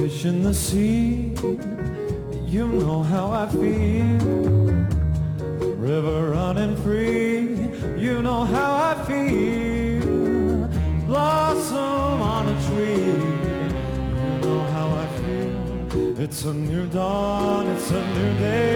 fish in the sea, you know how I feel. River running free, you know how I feel. Blossom on a tree, you know how I feel. It's a new dawn, it's a new day.